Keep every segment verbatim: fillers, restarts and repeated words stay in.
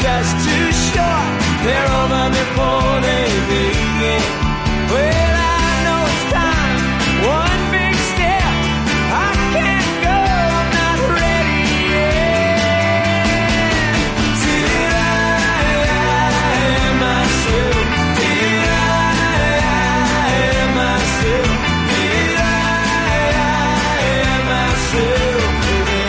just too short. They're over before they begin. Well, I know it's time, one big step. I can't go, I'm not ready yet. Did I am myself? Did I am myself? Did I am myself again?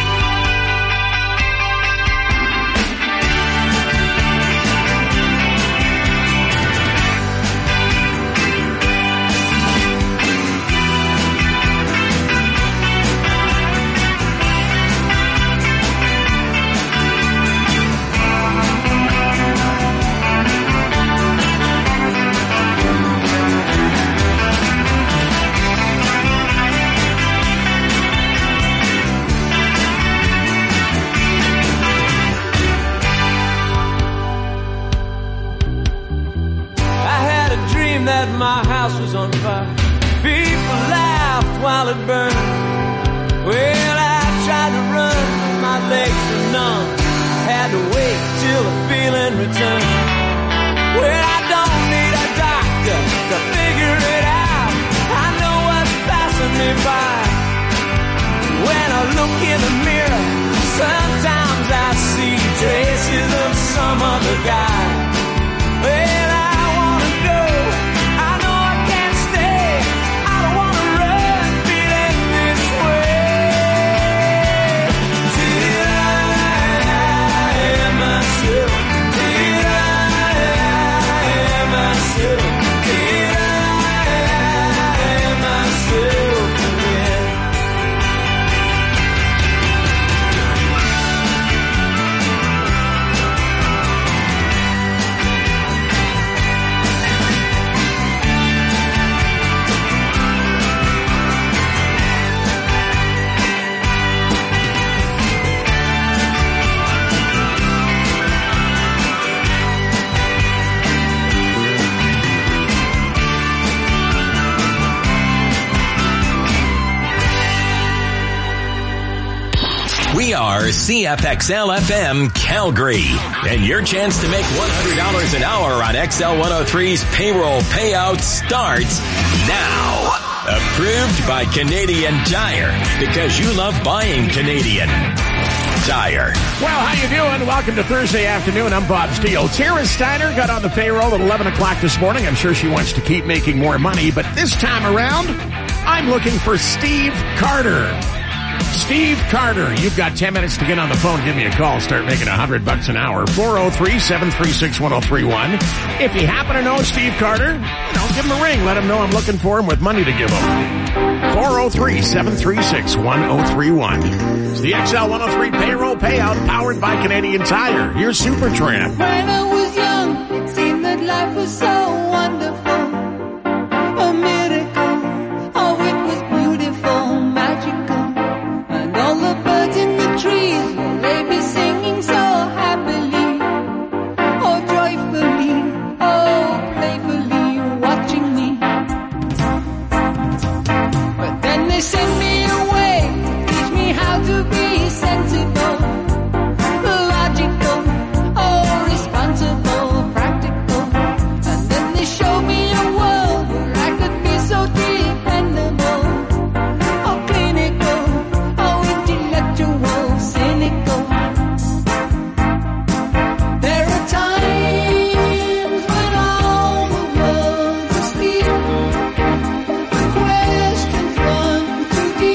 That my house was on fire. People laughed while it burned. Well, I tried to run, my legs were numb. Had to wait till the feeling returned. Well, I don't need a doctor to figure it out. I know what's passing me by. When I look in the mirror, sometimes I see traces of some other guy. Well, I wanna go. We are C F X L F M Calgary, and your chance to make one hundred dollars an hour on X L one oh three's payroll payout starts now. Approved by Canadian Tire, because you love buying Canadian Tire. Well, how you doing? Welcome to Thursday afternoon. I'm Bob Steele. Tara Steiner got on the payroll at eleven o'clock this morning. I'm sure she wants to keep making more money, but this time around, I'm looking for Steve Carter. Steve Carter, you've got ten minutes to get on the phone. Give me a call. Start making a hundred bucks an hour. four oh three, seven three six, one oh three one. If you happen to know Steve Carter, you know, give him a ring. Let him know I'm looking for him with money to give him. four oh three, seven three six, one oh three one. It's the X L one oh three payroll payout powered by Canadian Tire. Here's Supertramp. When I was young, it seemed that life was so wonderful. A miracle. Oh, it was beautiful, magical. All the birds in the trees, they be singing so happily, oh joyfully, oh playfully, watching me. But then they send me away, teach me how to be sensible, logical, oh responsible, practical. And then they show me a world where I could be so dependable, oh clinical, intellectual, cynical. There are times when all the world's asleep. The questions run too deep.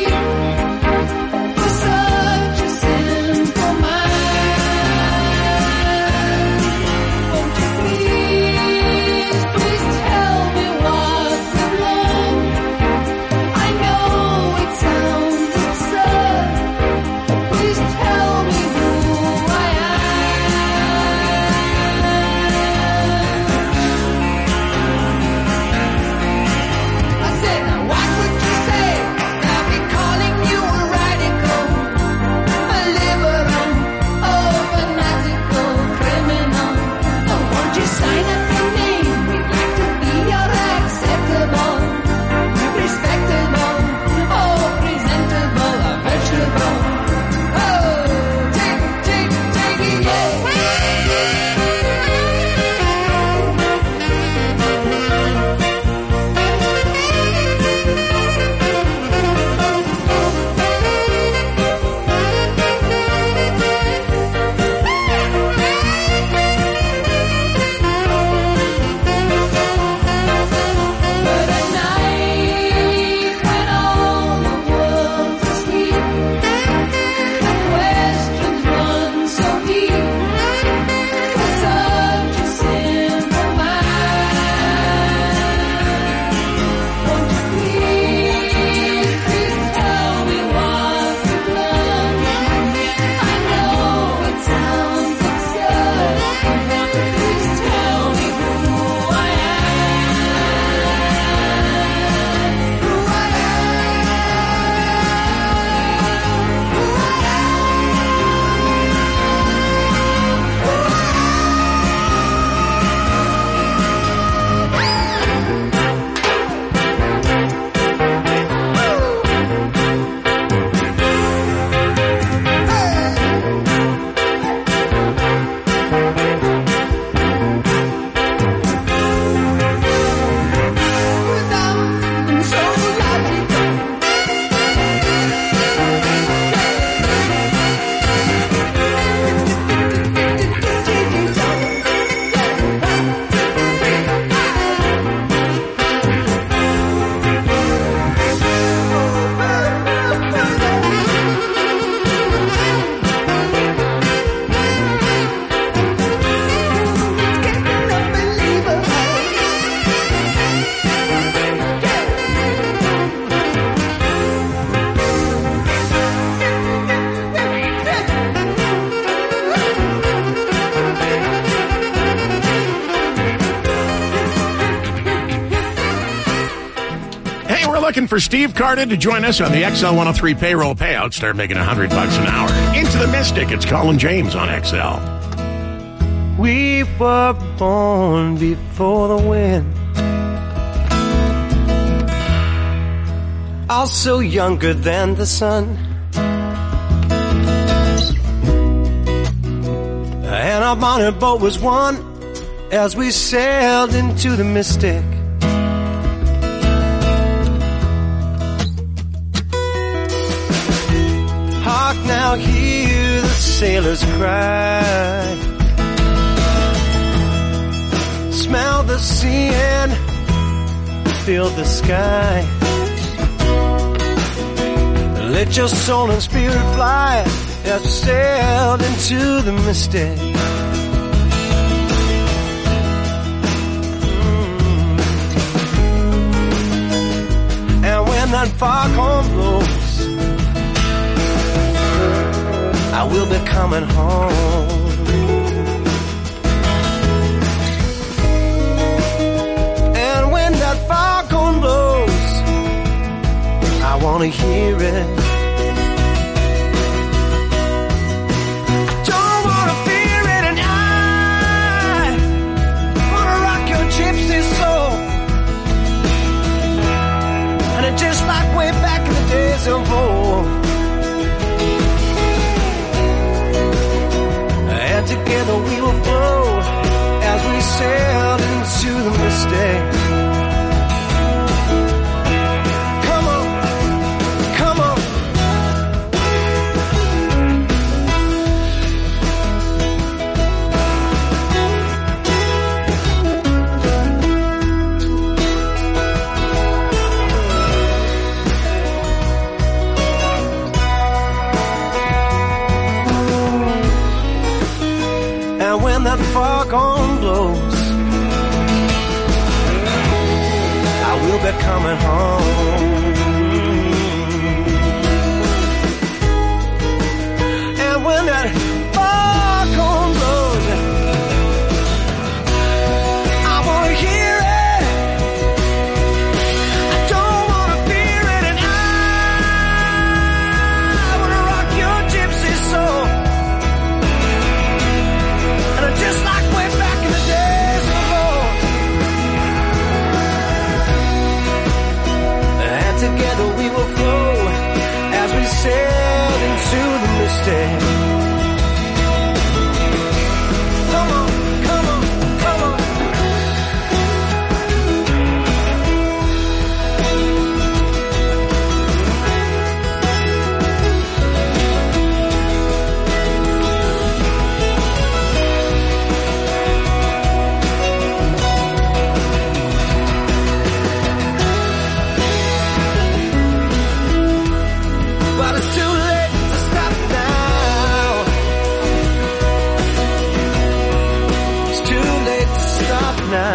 Hey, we're looking for Steve Carter to join us on the X L one oh three payroll payout. Start making one hundred bucks an hour. Into the Mystic. It's Colin James on X L. We were born before the wind, also younger than the sun, and our bonnet boat was one as we sailed into the Mystic. Hark now, hear the sailors cry, smell the sea and feel the sky. Let your soul and spirit fly as we sailed into the Mystic. Mm. And when that foghorn blows, I will be coming home. That foghorn blows, I wanna hear it. I don't wanna fear it, and I wanna rock your gypsy soul. And it's just like way back in the days of old. And together we will flow as we sailed into the Mystic. When that foghorn blows, I will be coming home. And when that foghorn blows, I wanna hear it. I don't wanna fear it, and I wanna rock your gypsy soul. Just like way back in the days of old. And together we will flow as we sail into the Mystic. Come on, come on, come on. But it's too late to stop now. It's too late to stop now.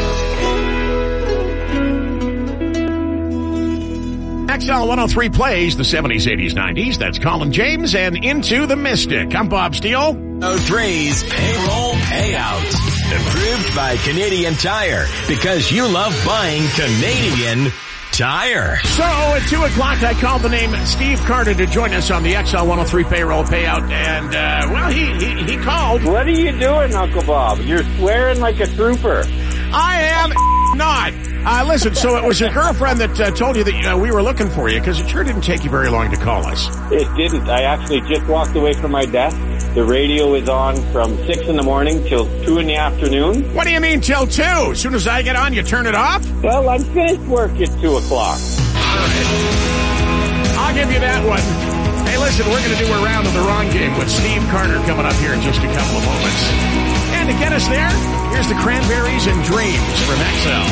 X L one oh three plays the seventies, eighties, nineties. That's Colin James and Into the Mystic. I'm Bob Steele. oh three's payroll payout. Approved by Canadian Tire, because you love buying Canadian Tire. So at two o'clock, I called the name Steve Carter to join us on the X L one oh three payroll payout. And, uh, well, he, he, he called. What are you doing, Uncle Bob? You're swearing like a trooper. I am not. Uh, listen, so it was your girlfriend that uh, told you that uh, we were looking for you, because it sure didn't take you very long to call us. It didn't. I actually just walked away from my desk. The radio is on from six in the morning till two in the afternoon. What do you mean till two? As soon as I get on, you turn it off? Well, I'm finished work at two o'clock. All right. I'll give you that one. Hey, listen, we're going to do a round of the wrong game with Steve Carter coming up here in just a couple of moments. And to get us there, here's the Cranberries and Dreams from X L.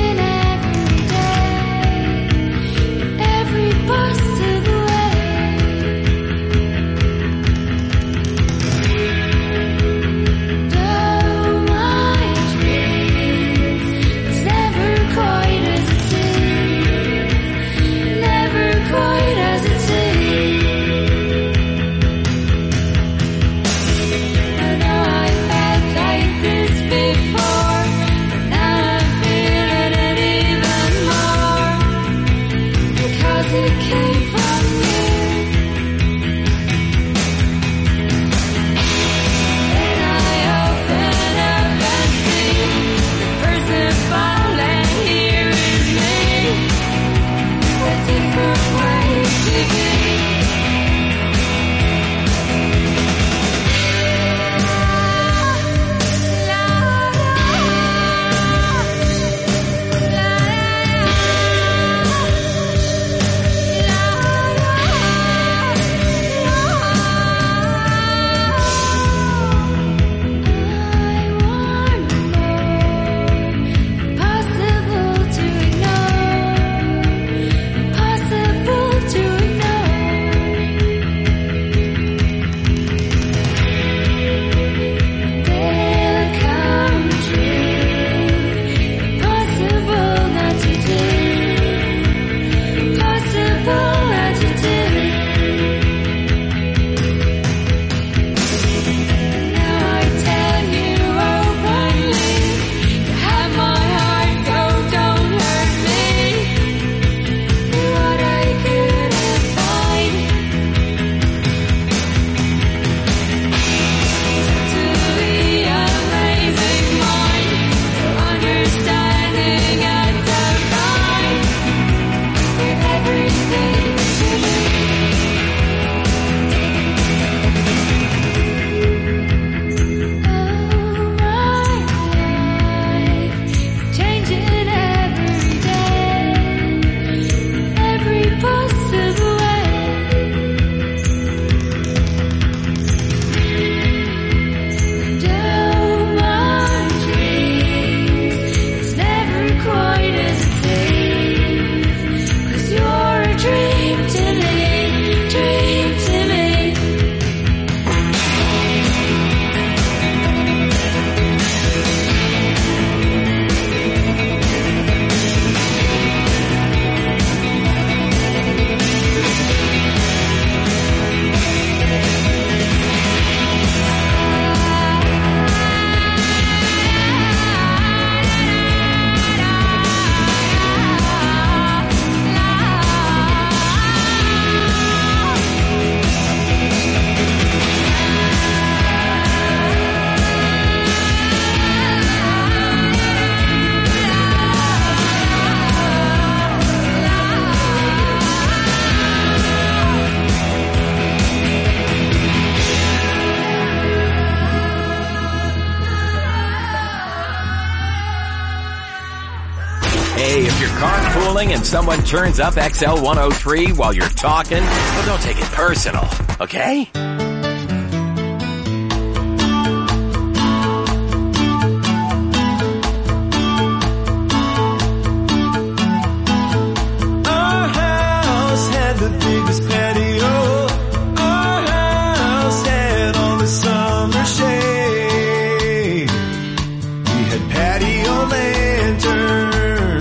Every bus of the way carpooling and someone turns up X L one oh three while you're talking? Well, don't take it personal, okay? Our house had the biggest patio. Our house had all the summer shade. We had patio lanterns.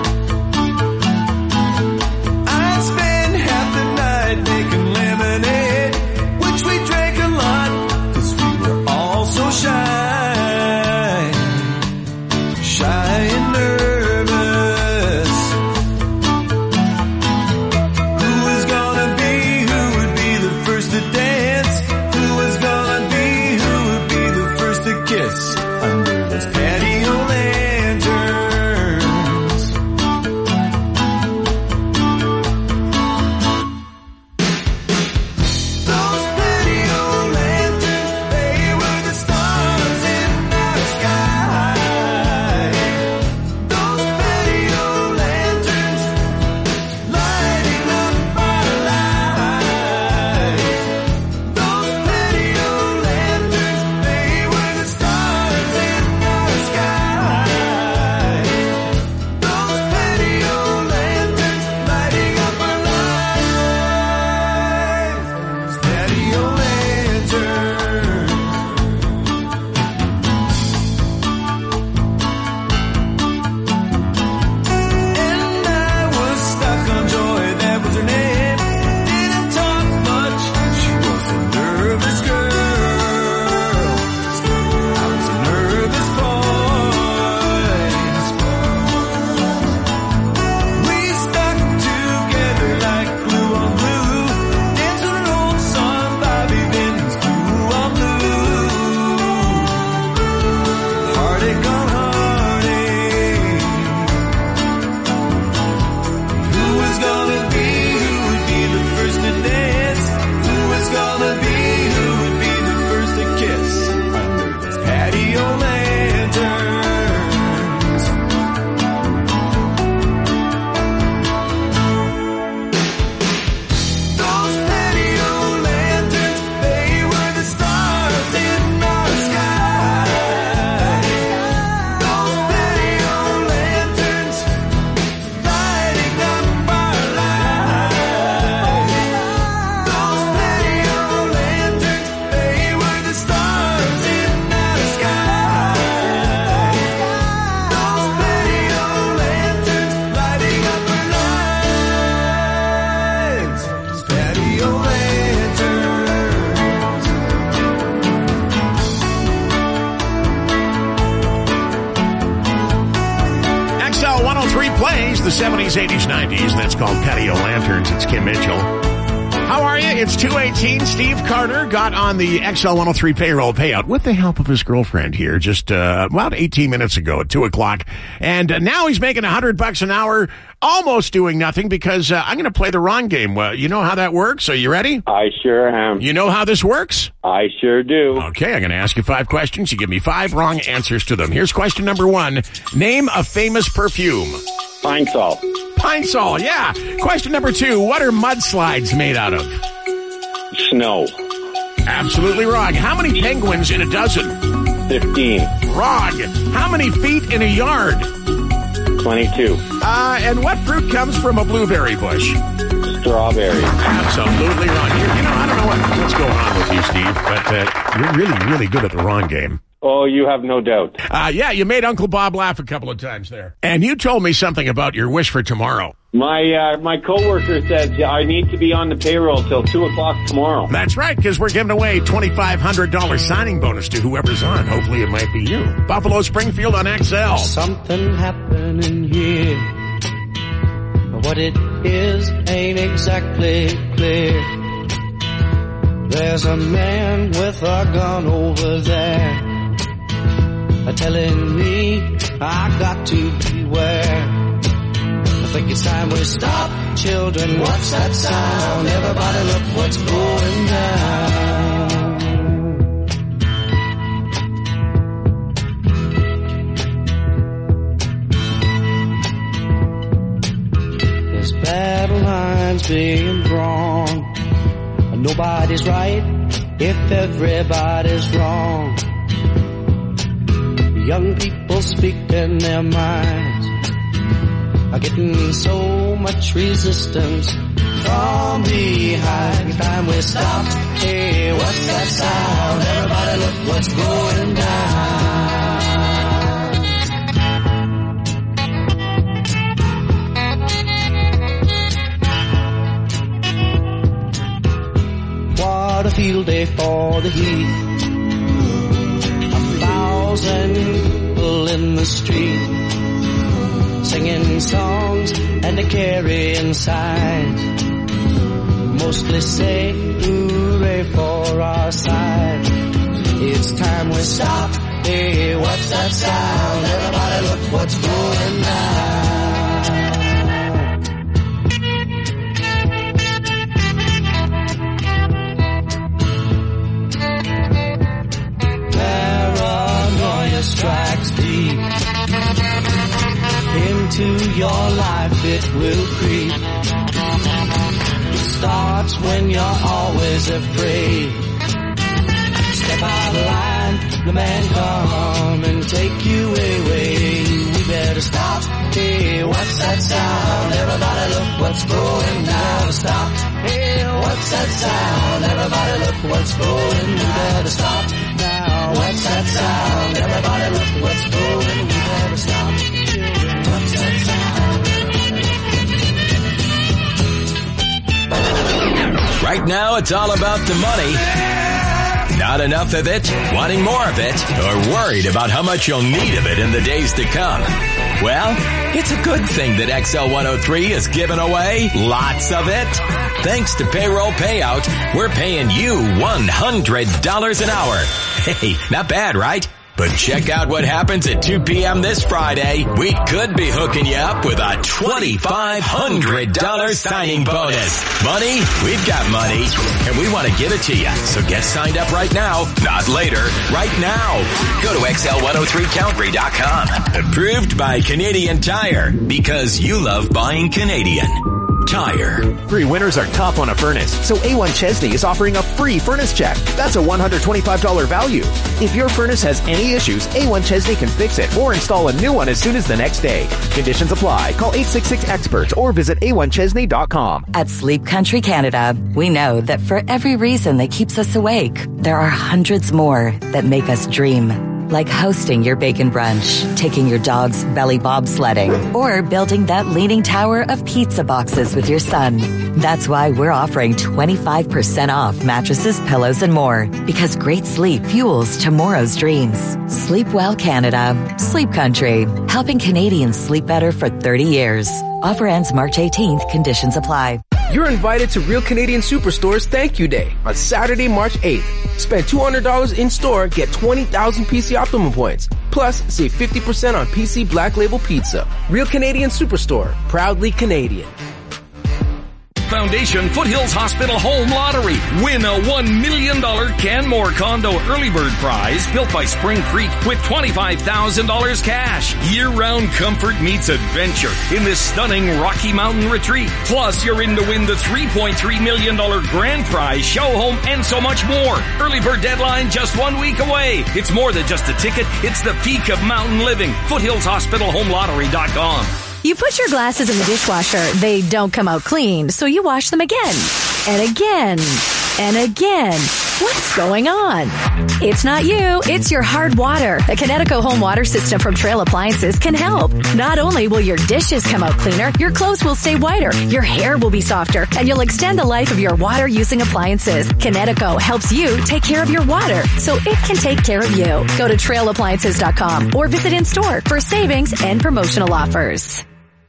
I'd spend half the night making lemonade, which we drank a lot, 'cause we were all so shy. Shy and nervous. Who was gonna be, who would be the first to dance? Who was gonna be, who would be the first to kiss? Under those patio lanterns. Those patio lanterns, they were the stars in our sky. Those patio lanterns, lighting up our lives. Those patio lanterns, they were the stars in our sky. Those patio lanterns, lighting up our lives. Patio lanterns. And I was stuck on Joy, that was her name. Didn't talk much, she was a nervous girl. I was a nervous boy. We stuck together like glue on glue. Danced with an old song, Bobby Vinton's Blue on Blue. Heartache on heartache. Who was gonna be, who would be the first to dance? Who was gonna be, who would be the first to kiss? Under those patio lanterns. Those patio lanterns, they were the stars in our sky. Those patio lanterns, lighting up our lives. Those patio lanterns, they were the stars in our sky. Those patio lanterns, lighting up our lives. Patio lanterns. X L one oh three plays the seventies, eighties, nineties. That's called Patio Lanterns. It's Kim Mitchell. How are you? It's two eighteen. Steve Carter got on the X L one oh three payroll payout with the help of his girlfriend here just uh, about eighteen minutes ago at two o'clock. And uh, now he's making one hundred bucks an hour, almost doing nothing because uh, I'm going to play the wrong game. Well, you know how that works? Are you ready? I sure am. You know how this works? I sure do. Okay, I'm going to ask you five questions. You give me five wrong answers to them. Here's question number one. Name a famous perfume. Pine Sol. Pine Sol, yeah. Question number two. What are mudslides made out of? Snow. Absolutely wrong. How many penguins in a dozen? Fifteen. Wrong. How many feet in a yard? Twenty-two. Uh, and what fruit comes from a blueberry bush? Strawberry. Absolutely wrong. You, you know, I don't know what, what's going on with you, Steve, but uh, you're really, really good at the wrong game. Oh, you have no doubt. Uh, yeah, you made Uncle Bob laugh a couple of times there. And you told me something about your wish for tomorrow. My uh, my coworker said I need to be on the payroll till two o'clock tomorrow. That's right, because we're giving away twenty-five hundred dollars signing bonus to whoever's on. Hopefully it might be you. Buffalo Springfield on X L. Something happening here. What it is ain't exactly clear. There's a man with a gun over there, telling me I got to beware. I think it's time we stop, children. What's that sound? Everybody look what's going down. being wrong. Nobody's right if everybody's wrong. Young people speaking their minds are getting so much resistance from behind. Every time we stop, hey, what's that sound? Everybody look what's going down. What a field day for the heat. A thousand people in the street, singing songs and a carrying signs. Mostly say hooray for our side. It's time we stop. Hey, what's that sound? Everybody look what's going down. Paranoia strikes deep into your life, it will creep. Starts when you're always afraid. Step out of line, the man come and take you away. We better stop. Hey, what's that sound? Everybody look what's going down. Stop. Hey, what's that sound? Everybody look what's going. We better stop now. What's that sound? Everybody look what's going. We better stop. What's that sound? Right now, it's all about the money. Not enough of it, wanting more of it, or worried about how much you'll need of it in the days to come. Well, it's a good thing that X L one oh three is giving away lots of it. Thanks to Payroll Payout, we're paying you one hundred dollars an hour. Hey, not bad, right? But check out what happens at two p.m. this Friday. We could be hooking you up with a twenty-five hundred dollars signing bonus. Money? We've got money, and we want to give it to you. So get signed up right now, not later, right now. Go to X L one oh three Calgary dot com. Approved by Canadian Tire, because you love buying Canadian Tire. Three winners are tough on a furnace, so A one Chesney is offering a free furnace check. That's a one hundred twenty-five dollars value. If your furnace has any issues, A one Chesney can fix it or install a new one as soon as the next day. Conditions apply. Call eight six six experts or visit A one Chesney dot com. At Sleep Country Canada, we know that for every reason that keeps us awake, there are hundreds more that make us dream. Like hosting your bacon brunch, taking your dog's belly bobsledding, or building that leaning tower of pizza boxes with your son. That's why we're offering twenty-five percent off mattresses, pillows, and more. Because great sleep fuels tomorrow's dreams. Sleep well, Canada. Sleep Country. Helping Canadians sleep better for thirty years. Offer ends March eighteenth. Conditions apply. You're invited to Real Canadian Superstore's Thank You Day on Saturday, March eighth. Spend two hundred dollars in store, get twenty thousand P C Optimum points. Plus, save fifty percent on P C Black Label Pizza. Real Canadian Superstore. Proudly Canadian. Foundation Foothills Hospital Home Lottery. Win a one million dollars Canmore Condo Early Bird Prize built by Spring Creek with twenty-five thousand dollars cash. Year-round comfort meets adventure in this stunning Rocky Mountain retreat. Plus, you're in to win the three point three million dollars grand prize, show home, and so much more. Early bird deadline just one week away. It's more than just a ticket. It's the peak of mountain living. Foothills Hospital Home Lottery dot com. You put your glasses in the dishwasher, they don't come out clean, so you wash them again, and again, and again. What's going on? It's not you, it's your hard water. A Kinetico home water system from Trail Appliances can help. Not only will your dishes come out cleaner, your clothes will stay whiter, your hair will be softer, and you'll extend the life of your water-using appliances. Kinetico helps you take care of your water, so it can take care of you. Go to trail appliances dot com or visit in-store for savings and promotional offers.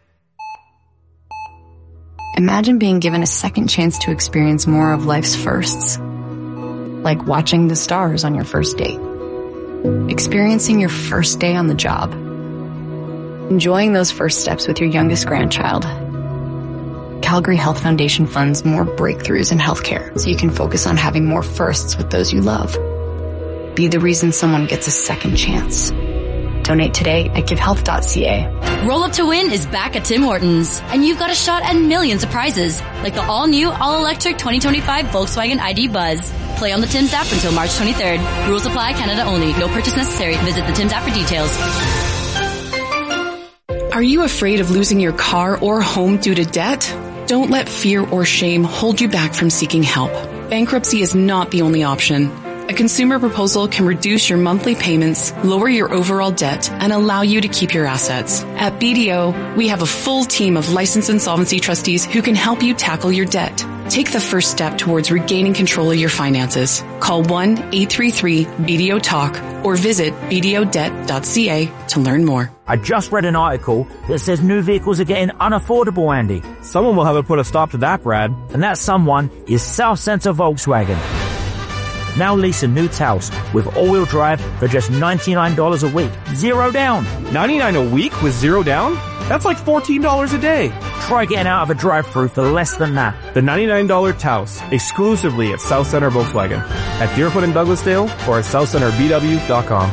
Imagine being given a second chance to experience more of life's firsts. Like watching the stars on your first date. Experiencing your first day on the job. Enjoying those first steps with your youngest grandchild. Calgary Health Foundation funds more breakthroughs in healthcare so you can focus on having more firsts with those you love. Be the reason someone gets a second chance. Donate today at give health dot c a. Roll Up to Win is back at Tim Hortons, and you've got a shot at millions of prizes, like the all-new, all-electric twenty twenty-five Volkswagen I D Buzz. Play on the Tim's app until March twenty-third. Rules apply, Canada only. No purchase necessary. Visit the Tim's app for details. Are you afraid of losing your car or home due to debt? Don't let fear or shame hold you back from seeking help. Bankruptcy is not the only option. A consumer proposal can reduce your monthly payments, lower your overall debt, and allow you to keep your assets. At B D O, we have a full team of licensed insolvency trustees who can help you tackle your debt. Take the first step towards regaining control of your finances. Call one eight three three B D O talk or visit b d o debt dot c a to learn more. I just read an article that says new vehicles are getting unaffordable, Andy. Someone will have to put a stop to that, Brad. And that someone is South Centre Volkswagen. Now lease a new Taos with all-wheel drive for just ninety-nine dollars a week. Zero down. ninety-nine dollars a week with zero down? That's like fourteen dollars a day. Try getting out of a drive-thru for less than that. The ninety-nine dollars Taos, exclusively at South Centre Volkswagen, at Deerfoot and Douglasdale, or at south center b w dot com.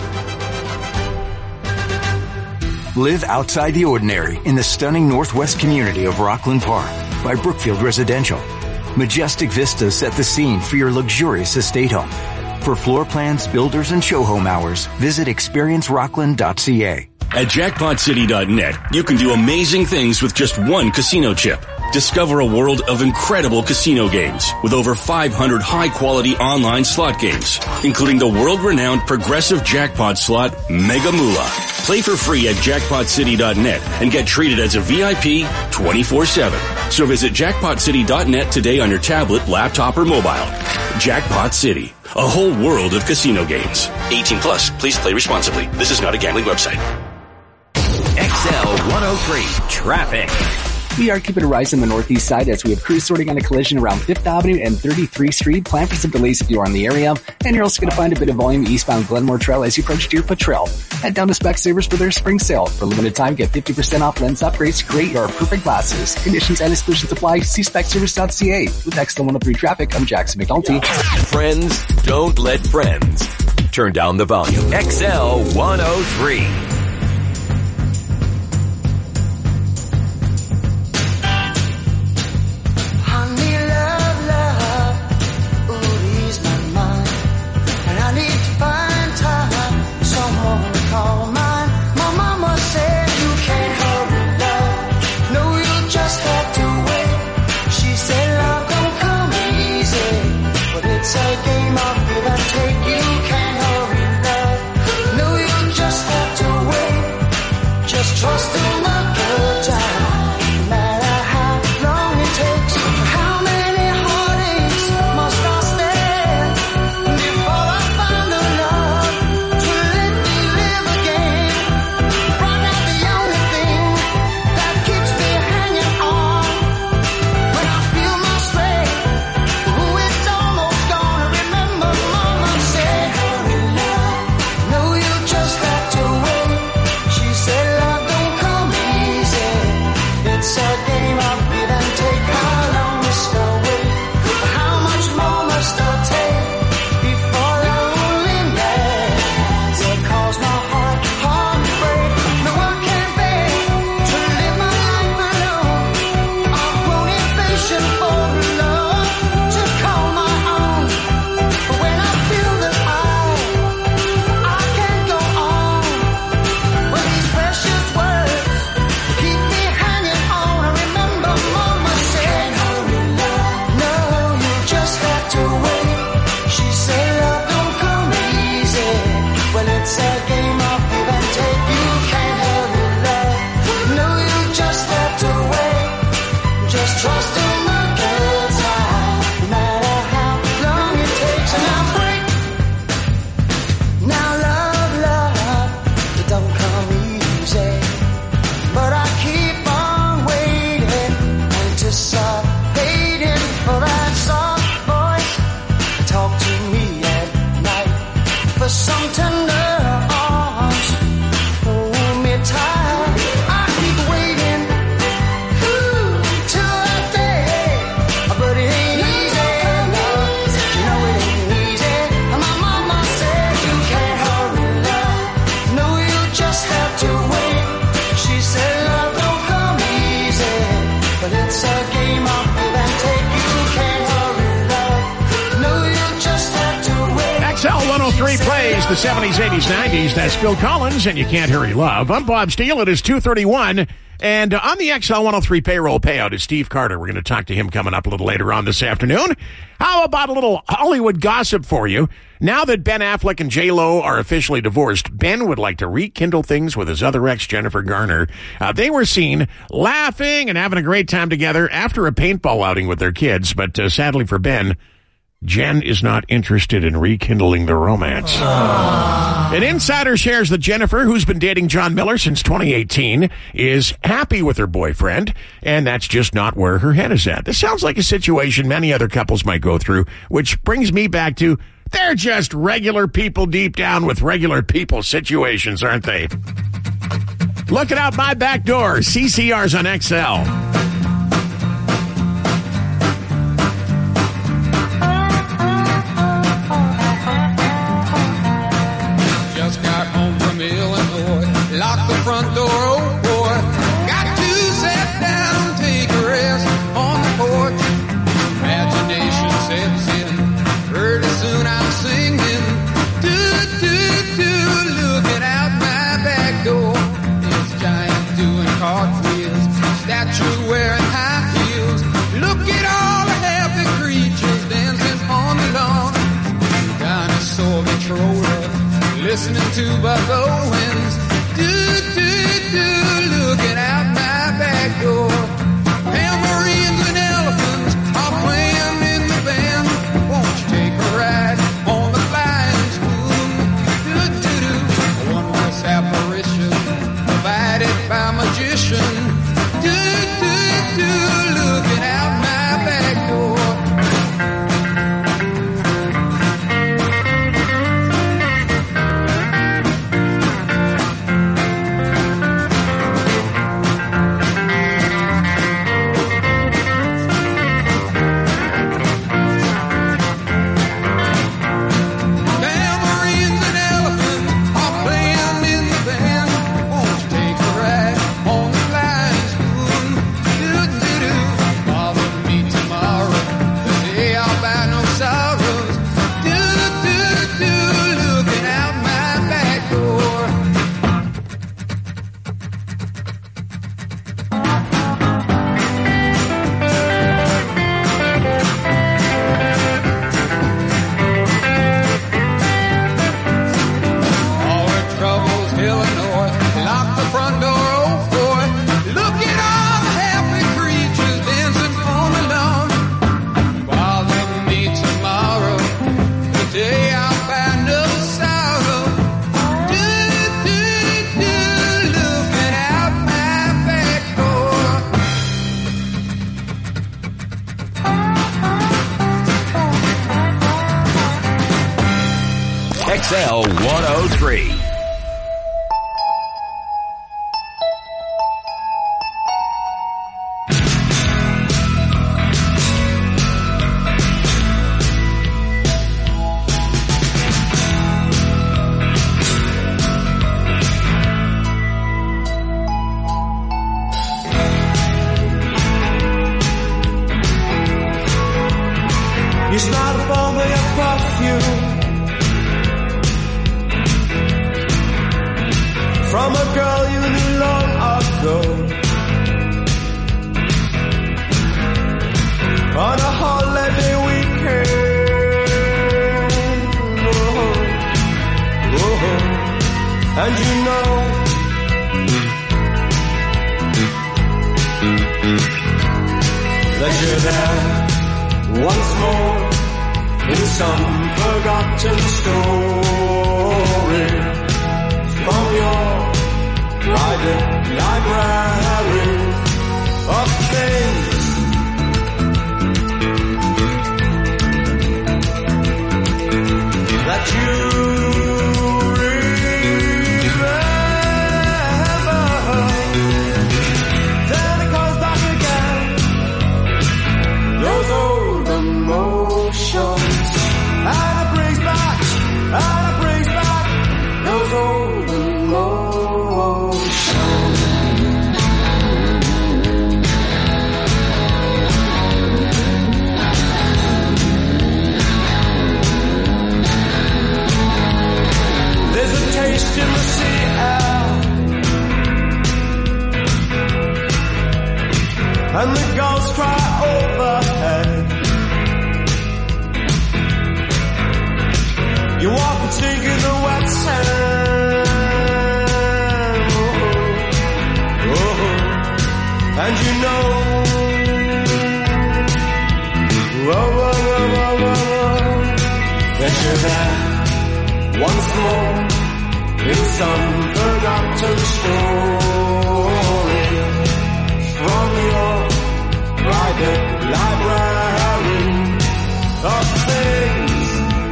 Live outside the ordinary in the stunning northwest community of Rockland Park by Brookfield Residential. Majestic vistas set the scene for your luxurious estate home. For floor plans, builders, and show home hours, visit experience rockland dot c a. At jackpot city dot net, you can do amazing things with just one casino chip. Discover a world of incredible casino games with over five hundred high-quality online slot games, including the world-renowned progressive jackpot slot Mega Moolah. Play for free at jackpot city dot net and get treated as a V I P twenty-four seven. So visit jackpot city dot net today on your tablet, laptop, or mobile. Jackpot City, a whole world of casino games. eighteen plus, please play responsibly. This is not a gambling website. X L one oh three Traffic. We are keeping a rise on the northeast side as we have crews sorting on a collision around fifth Avenue and thirty-third Street. Plan for some delays if you are in the area. And you're also going to find a bit of volume eastbound Glenmore Trail as you approach Deerfoot Trail. Head down to Specsavers for their spring sale. For a limited time, get fifty percent off lens upgrades. Create your perfect glasses. Conditions and exclusions apply. See specsavers dot c a. With X L one oh three Traffic, I'm Jackson McNulty. Friends don't let friends. Turn down the volume. X L one oh three. Trust in the good time, no matter how long it takes. How many heartaches must I stand before I find the love to let me live again? Right now the only thing that keeps me hanging on, when I feel my strength, ooh, it's almost gone. Remember Mama said, hurry love, no you just have to wait. She said love it's a game of give and take. How long must I wait? How much more must I take before loneliness will cause my heart, heart to break? No one can bear to live my life alone. I've grown impatient for love to call my own. But when I feel that I, I can't go on with these precious words keep me hanging on. I remember Mama said, hurry love, no, you just have to wait. She said love don't come easy. Well, it's a game of give and take. You can't hurry love, no, you just have to wait. Just trust in the good time, no matter how long it takes. And now break, now love, love, it don't come easy. But I keep on waiting, anticipating for that soft voice to talk to me at night, for some tender arms, hold me tight. I keep waiting, ooh, till that day, but it ain't easy, love. You know it ain't easy. My mama said you can't hurry love, no, you just have to wait. She said sixties, the seventies, eighties, nineties. That's Phil Collins, and You Can't Hurry Love. I'm Bob Steele. It is two thirty-one. And uh, on the X L one oh three payroll payout is Steve Carter. We're going to talk to him coming up a little later on this afternoon. How about a little Hollywood gossip for you? Now that Ben Affleck and J Lo are officially divorced, Ben would like to rekindle things with his other ex, Jennifer Garner. Uh, they were seen laughing and having a great time together after a paintball outing with their kids. But uh, sadly for Ben, Jen is not interested in rekindling the romance. Aww. An insider shares that Jennifer, who's been dating John Miller since twenty eighteen, is happy with her boyfriend, and that's just not where her head is at. This sounds like a situation many other couples might go through, which brings me back to, they're just regular people deep down with regular people situations, aren't they? Looking out my back door, C C R's on X L. Lock the front door, oh boy. Got to sit down, take a rest on the porch. Imagination sets in. Pretty soon I'm singing. Do, do, do, looking out my back door. It's giant doing cartwheels. Statue wearing high heels. Look at all the happy creatures dancing on the lawn. Dinosaur controller, listening to Buck Owens. Do, do, do, looking out my back door. Tambourines and elephants are playing in the band. Won't you take a ride on the flying spoon? Do, do, do, a wondrous apparition provided by magician. Do, do, do, looking out my back door. X L one oh three. You smile for me a perfume from a girl you knew long ago. On a holiday weekend, oh, oh, and you know that you're there once more in some forgotten story from your private library of things that you remember. Then it comes back again, those old emotions, and it brings back and sink in the wet sand. Oh, oh, and you know, whoa, whoa, whoa, whoa, whoa, that you're there once more in some forgotten story from your private library of things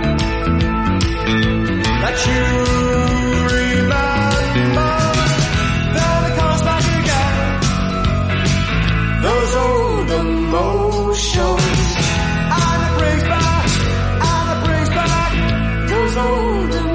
that you remember. Then it comes back again, those old emotions, and it brings back, and it brings back those old emotions.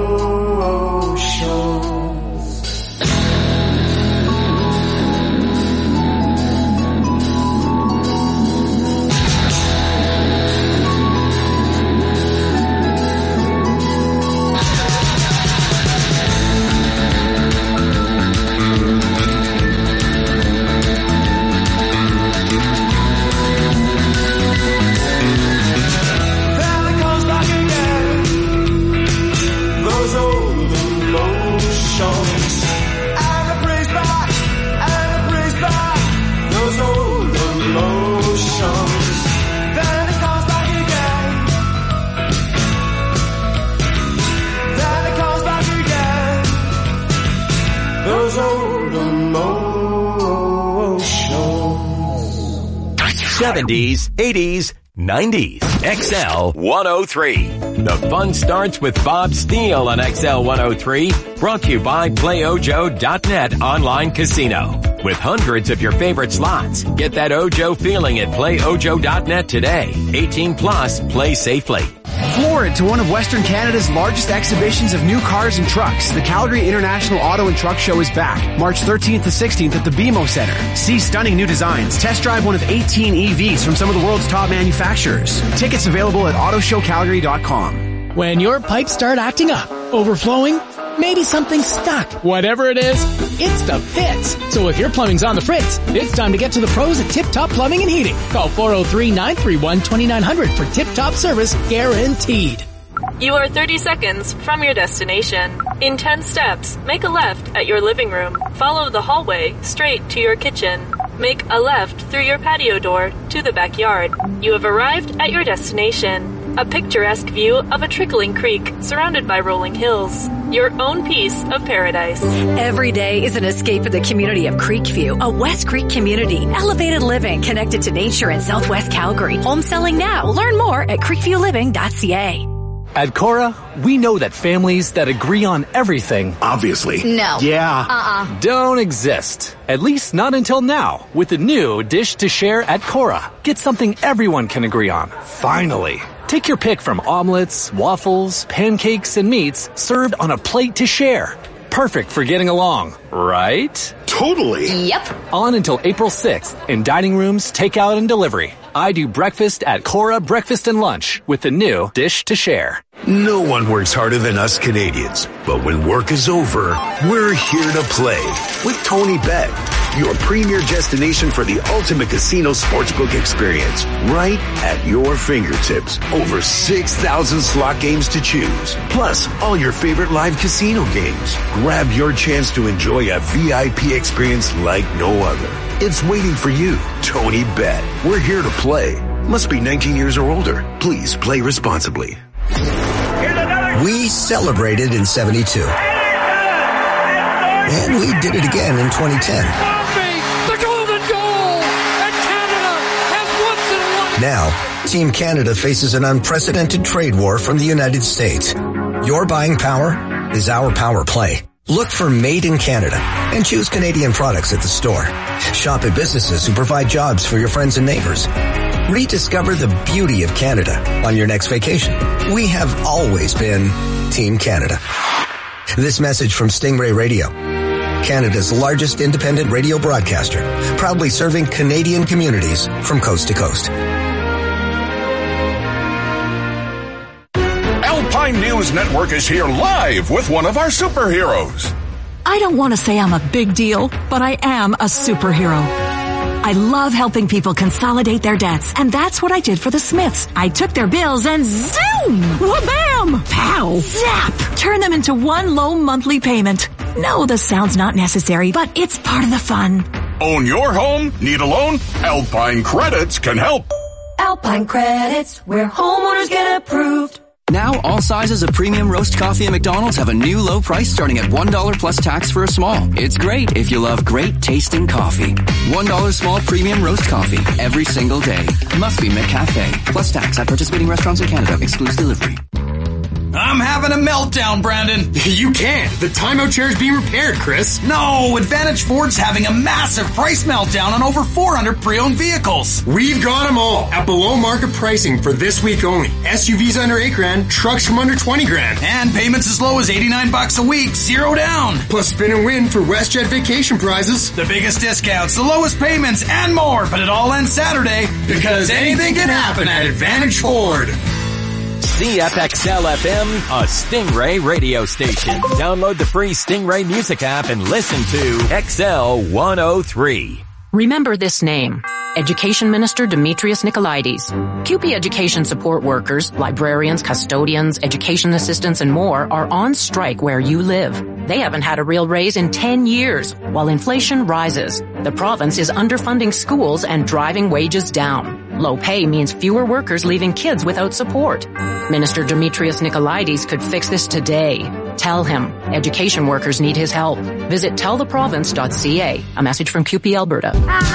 seventies, eighties, nineties. X L one oh three. The fun starts with Bob Steele on X L one oh three. Brought to you by Play Ojo dot net online casino. With hundreds of your favorite slots, get that Ojo feeling at Play Ojo dot net today. eighteen plus, play safely. Floor to one of Western Canada's largest exhibitions of new cars and trucks. The Calgary International Auto and Truck Show is back, March thirteenth to sixteenth at the B M O Center. See stunning new designs. Test drive one of eighteen E Vs from some of the world's top manufacturers. Tickets available at auto show calgary dot com. When your pipes start acting up, overflowing, maybe something's stuck. Whatever it is, it's the pits. So if your plumbing's on the fritz, it's time to get to the pros at Tip Top Plumbing and Heating. Call four oh three, nine three one, two nine zero zero for Tip Top service guaranteed. You are thirty seconds from your destination. In ten steps, make a left at your living room. Follow the hallway straight to your kitchen. Make a left through your patio door to the backyard. You have arrived at your destination. A picturesque view of a trickling creek surrounded by rolling hills. Your own piece of paradise. Every day is an escape in the community of Creekview, a West Creek community. Elevated living connected to nature in Southwest Calgary. Home selling now. Learn more at creekview living dot c a. At Cora, we know that families that agree on everything... Obviously. No. Yeah. Uh-uh. Don't exist. At least not until now. With the new Dish to Share at Cora. Get something everyone can agree on. Finally. Take your pick from omelets, waffles, pancakes, and meats served on a plate to share. Perfect for getting along, right? Totally. Yep. On until April sixth in dining rooms, takeout, and delivery. I do breakfast at Cora Breakfast and Lunch with the new Dish to Share. No one works harder than us Canadians. But when work is over, we're here to play with Tony Bet, your premier destination for the ultimate casino sportsbook experience. Right at your fingertips. Over six thousand slot games to choose. Plus, all your favorite live casino games. Grab your chance to enjoy a V I P experience like no other. It's waiting for you, Tony Bet. We're here to play. Must be nineteen years or older. Please play responsibly. We celebrated in seventy-two. And we did it again in twenty ten. The golden goal! And Canada has once and won. Now, Team Canada faces an unprecedented trade war from the United States. Your buying power is our power play. Look for Made in Canada and choose Canadian products at the store. Shop at businesses who provide jobs for your friends and neighbors. Rediscover the beauty of Canada on your next vacation. We have always been Team Canada. This message from Stingray Radio, Canada's largest independent radio broadcaster, proudly serving Canadian communities from coast to coast. Alpine News Network is here live with one of our superheroes. I don't want to say I'm a big deal, but I am a superhero. I love helping people consolidate their debts, and that's what I did for the Smiths. I took their bills and zoom! Wha-bam! Pow! Zap! Turn them into one low monthly payment. No, the sound's not necessary, but it's part of the fun. Own your home? Need a loan? Alpine Credits can help. Alpine Credits, where homeowners get approved. Now, all sizes of premium roast coffee at McDonald's have a new low price starting at one dollar plus tax for a small. It's great if you love great tasting coffee. one dollar small premium roast coffee every single day. Must be McCafe. Plus tax at participating restaurants in Canada. Excludes delivery. I'm having a meltdown, Brandon. You can't. The timeout chair is being repaired, Chris. No, Advantage Ford's having a massive price meltdown on over four hundred pre-owned vehicles. We've got them all at below market pricing for this week only. S U Vs under eight grand, trucks from under twenty grand. And payments as low as eighty-nine bucks a week, zero down. Plus spin and win for WestJet vacation prizes. The biggest discounts, the lowest payments, and more. But it all ends Saturday because anything can happen at Advantage Ford. C F X L F M, a Stingray radio station. Download the free Stingray music app and listen to X L one oh three. Remember this name. Education Minister Demetrius Nicolaides. C U P E education support workers, librarians, custodians, education assistants, and more are on strike where you live. They haven't had a real raise in ten years, while inflation rises. The province is underfunding schools and driving wages down. Low pay means fewer workers leaving kids without support. Minister Demetrius Nicolaides could fix this today. Tell him. Education workers need his help. Visit tell the province dot c a. A message from C U P E Alberta.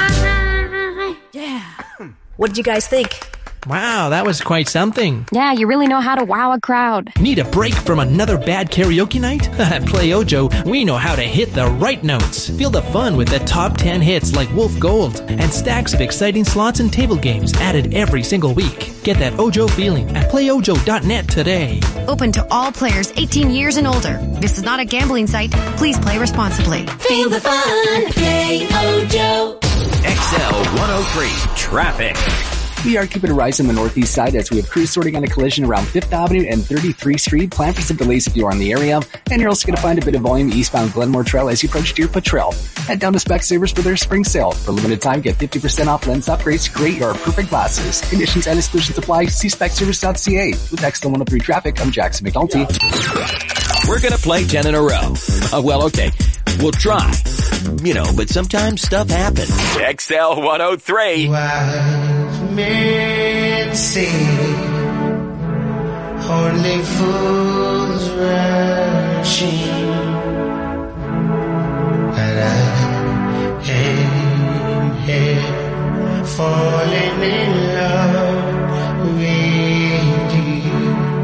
Yeah. What did you guys think? Wow, that was quite something. Yeah, you really know how to wow a crowd. Need a break from another bad karaoke night? At Play Ojo, we know how to hit the right notes. Feel the fun with the top ten hits like Wolf Gold and stacks of exciting slots and table games added every single week. Get that Ojo feeling at play ojo dot net today. Open to all players eighteen years and older. This is not a gambling site. Please play responsibly. Feel the fun. Play Ojo. X L one oh three Traffic. We are keeping a rise on the northeast side as we have crews sorting on a collision around fifth Avenue and thirty-three Street. Plan for some delays if you are in the area. And you're also going to find a bit of volume eastbound Glenmore Trail as you approach Deerfoot Trail. Head down to Specsavers for their spring sale. For a limited time, get fifty percent off lens upgrades. Create your perfect glasses. Conditions and exclusions apply. See specsavers dot c a. With X L one oh three Traffic, I'm Jackson McNulty. We're going to play ten in a row. Uh, well, okay. We'll try. You know, but sometimes stuff happens. X L one oh three. Wise men say only fools rushing, but I am here falling in love with you.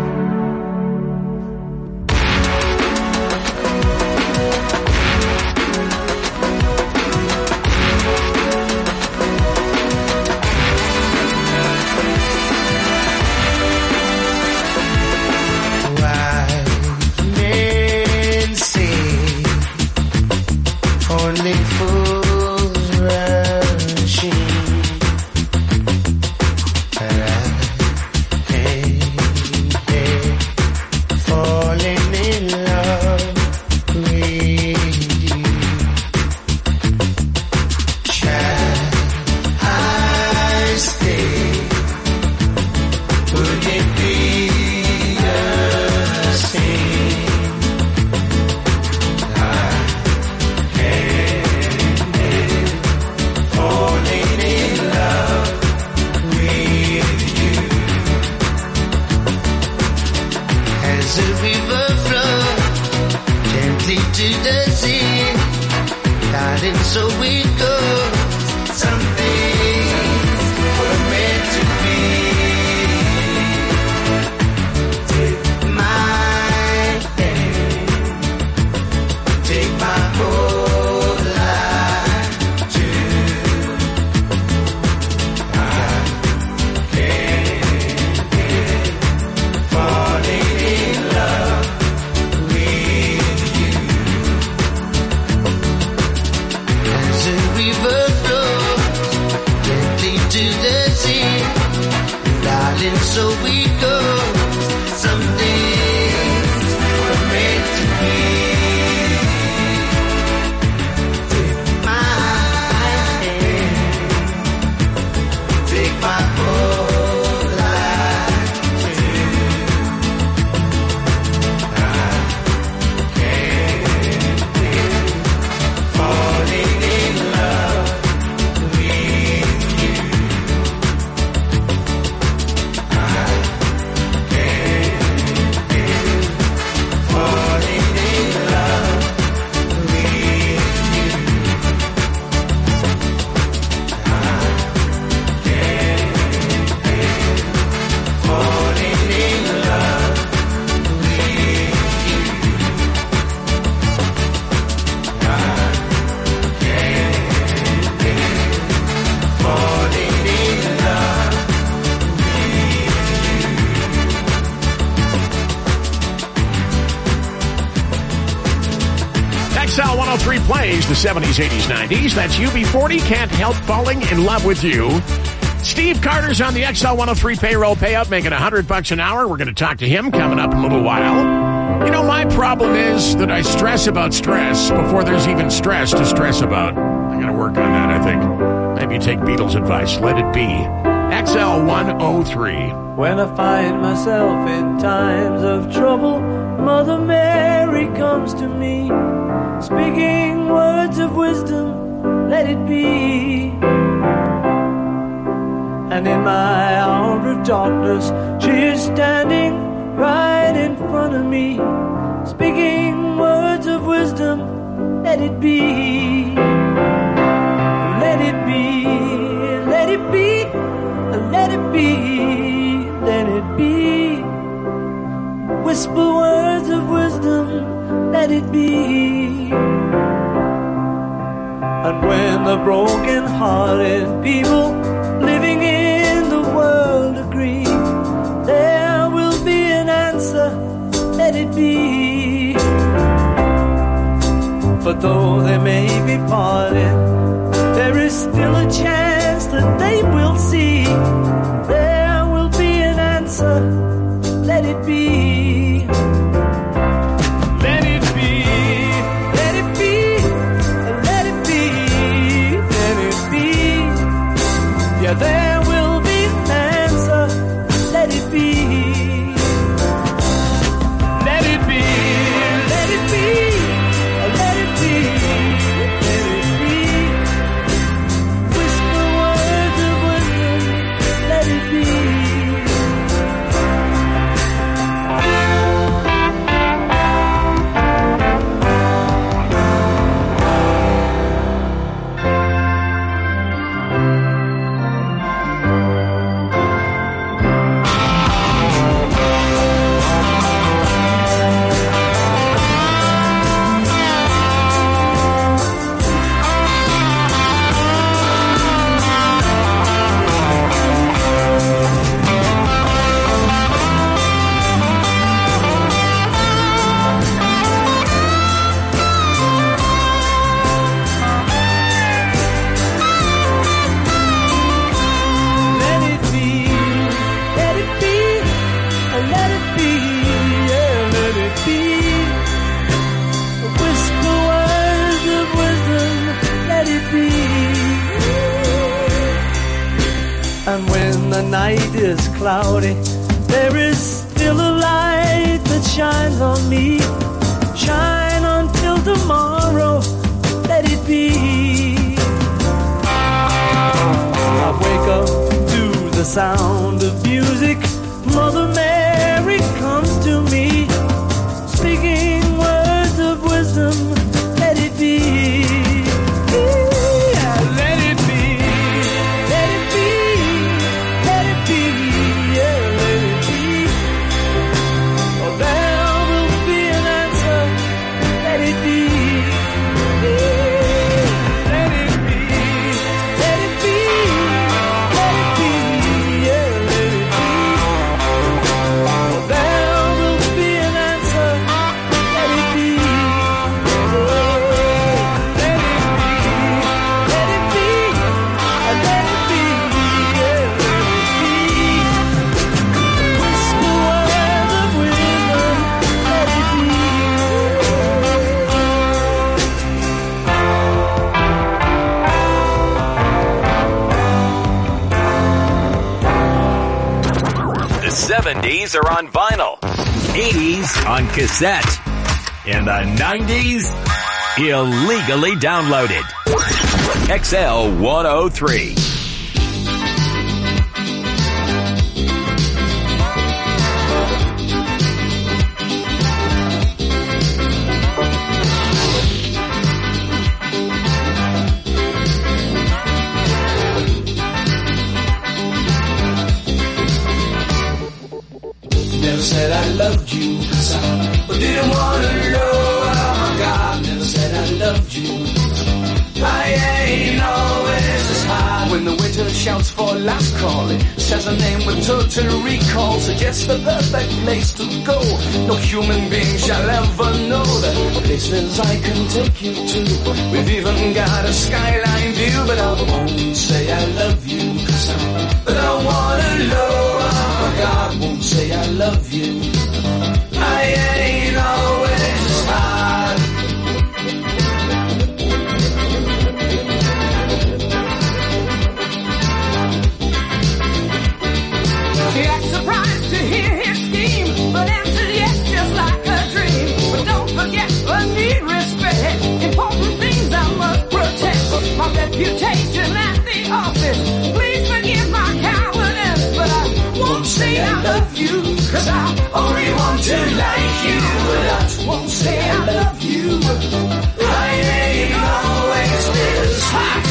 Only fools rushing, but I ain't here falling in love with you. Child, I stay. Would it be the same? To the sea, darling, so we go. Some things were meant to be. Take my hand, take my whole life too. I can't get falling in love with you. As we X L one oh three plays the seventies, eighties, nineties. That's U B forty, Can't Help Falling in Love with You. Steve Carter's on the X L one oh three payroll payout, making one hundred bucks an hour. We're going to talk to him coming up in a little while. You know, my problem is that I stress about stress before there's even stress to stress about. I got to work on that, I think. Maybe take Beatles' advice. Let it be. X L one oh three. When I find myself in times of trouble, Mother Mary comes to me, speaking words of wisdom, let it be. And in my hour of darkness, she is standing right in front of me, speaking words of wisdom, let it be. Let it be, let it be, let it be, let it be. Whisper words of wisdom, let it be. And when the broken-hearted people living in the world agree, there will be an answer, let it be. For though they may be parted, there is still a chance that they will see. There will be an answer, let it be. Let it be, let it be, let it be, let it be. Yeah, there will be an answer, let it be. Let it be, let it be, let it be, let it be. Whisper words of wisdom, let it be. And when the night is cloudy, there is still a light that shines on me. Shine until tomorrow, let it be. I wake up to the sound of music. Mother Mary comes to me, speaking words of wisdom, let it be. seventies are on vinyl, eighties on cassette, and the nineties illegally downloaded. X L one oh three. Never said I loved you, but didn't want to know. Oh my God, never said I loved you. I ain't always as high. When the waiter shouts for last call, it says a name with total recall, suggests the perfect place to go. No human being shall ever know that places I can take you to. We've even got a skyline view, but I won't say I love you, cause I, but I wanna know. Oh God, won't say I love you. I ain't always hard. He acts surprised to hear his scheme, but answers yes just like a dream. But don't forget, I need respect. Important things I must protect. My reputation at the office. Please forgive my cowardice, but I won't say I love you, cause I only want to like you. But I won't say I love you. I ain't always this hot.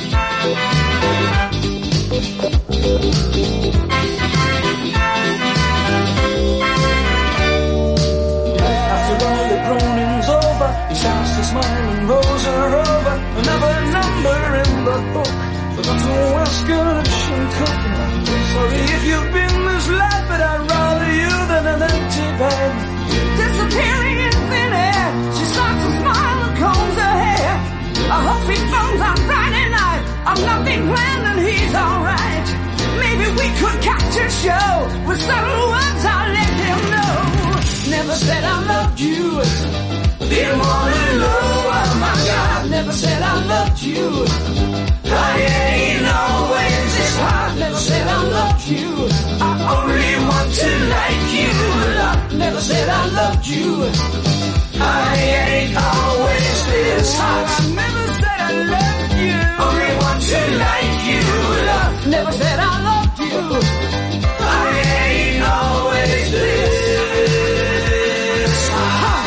After all the groaning's over, he starts to smile and rolls her over. Another number in the book. Forgot to ask her if she'll cook. Sorry if you've been misled, but I'd rather you than an empty bed. Disappearing in thin air, she starts to smile and combs her hair. I hope he phones on Friday night. I've nothing planned and he's alright. Maybe we could catch a show with certain words I'll let him know. Never said I loved you, didn't wanna know. Oh my God, never said I loved you. I ain't always this hard. Never said I loved you. I only want to like you. Never said I loved you. I ain't always this hard. I never said I loved you. Only want to like you. Never said I loved you. I ain't always this hard.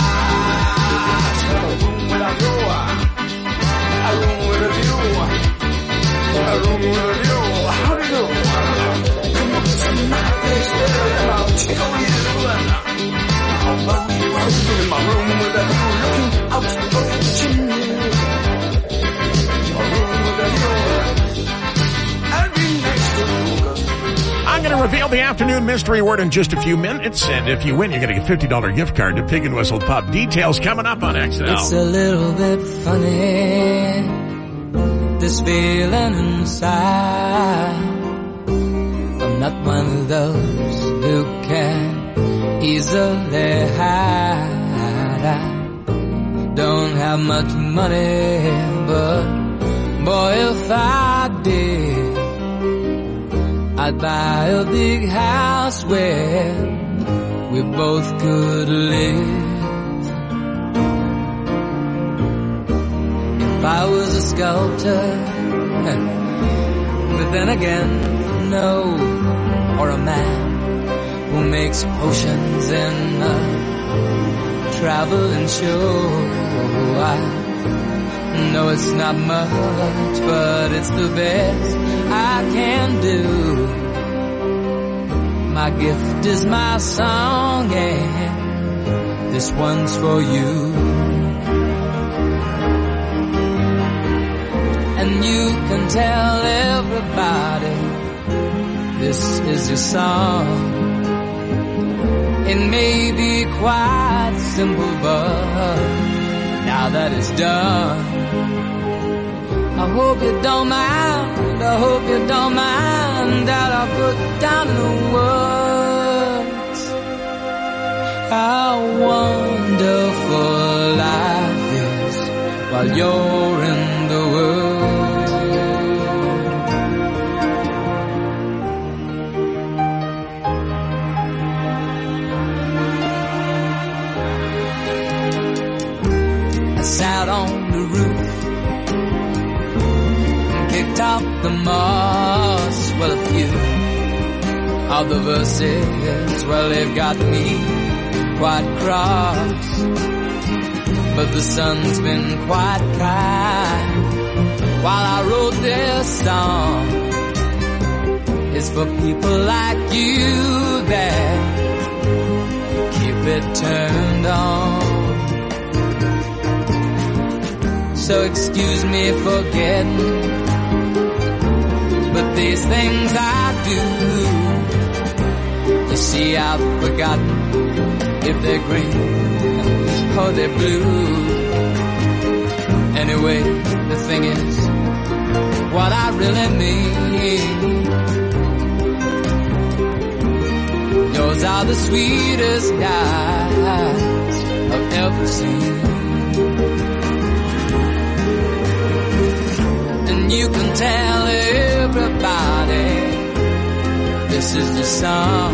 A room with a view. A room with a view. A room with a view. How do you do? Come up to my place, girl. I'll tickle you. Although you are in my room with a view, looking out of the chimney. A room with a view. I'll be next to you. I'm going to reveal the afternoon mystery word in just a few minutes, and if you win, you're going to get a fifty dollars gift card to Pig and Whistle Pub. Details coming up on X L. It's a little bit funny, this feeling inside. I'm not one of those who can easily hide. I don't have much money, but boy, if I did, I'd buy a big house where we both could live. If I was a sculptor, but then again, no, or a man who makes potions in a traveling show. I know it's not much, but it's the best I can do. My gift is my song, and this one's for you. And you can tell everybody this is your song. It may be quite simple, but now that it's done, I hope you don't mind, I hope you don't mind that I put down the words how wonderful life is while you're in the world. I sat on the roof and kicked out the moss. Well, a few of the verses, well, they've got me quite cross. But the sun's been quite kind while I wrote this song. It's for people like you that keep it turned on. So excuse me for getting, but these things I do, you see I've forgotten if they're green or they're blue. Anyway, the thing is, what I really mean, yours are the sweetest eyes I've ever seen. And you can tell everybody this is the song.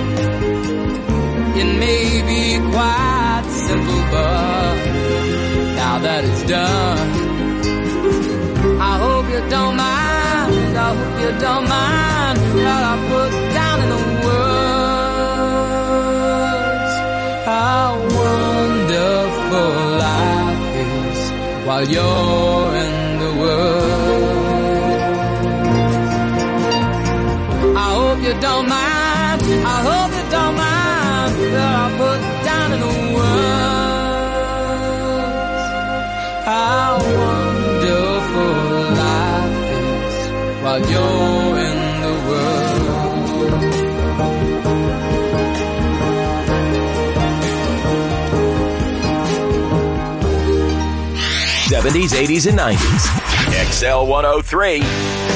It may be quite simple, but now that it's done, I hope you don't mind, I hope you don't mind what I put down in the words. How wonderful life is while you're in the world. I hope you don't mind, I hope you don't mind that I put down in the words. How wonderful life is while you're in the world. seventies, eighties, and nineties. X L one oh three.